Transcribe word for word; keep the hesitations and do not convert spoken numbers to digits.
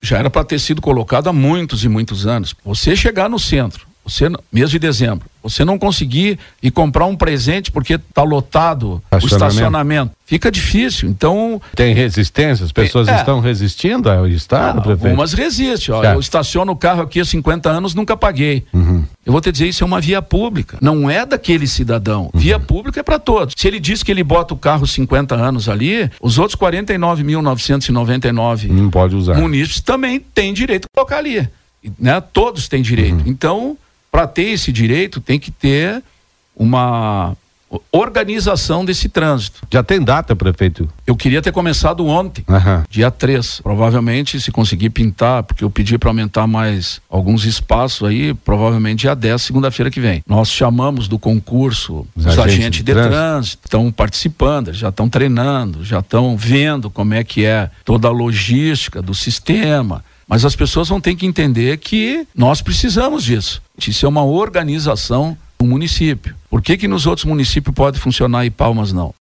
já era para ter sido colocado há muitos e muitos anos. Você chegar no centro, você, mês de dezembro, você não conseguir ir comprar um presente porque está lotado o estacionamento, fica difícil. Então tem resistência, as pessoas é, estão resistindo ao Estado, ah, prefeito? Algumas resistem, ó, eu estaciono o carro aqui há cinquenta anos, nunca paguei. Uhum. Eu vou te dizer, isso é uma via pública, não é daquele cidadão. Uhum. Via pública é para todos. Se ele diz que ele bota o carro cinquenta anos ali, os outros quarenta e nove mil novecentos e noventa e nove não pode usar. munícipes também têm direito de colocar ali, né? Todos têm direito. Uhum. Então, para ter esse direito, tem que ter uma organização desse trânsito. Já tem data, prefeito? Eu queria ter começado ontem, uhum. dia três. Provavelmente, se conseguir pintar, porque eu pedi para aumentar mais alguns espaços aí, provavelmente dia dez, segunda-feira que vem. Nós chamamos do concurso os, os agentes, agentes de, de trânsito, trânsito, estão participando, já estão treinando, já estão vendo como é que é toda a logística do sistema. Mas as pessoas vão ter que entender que nós precisamos disso. Isso é uma organização do município. Por que que nos outros municípios pode funcionar e Palmas não?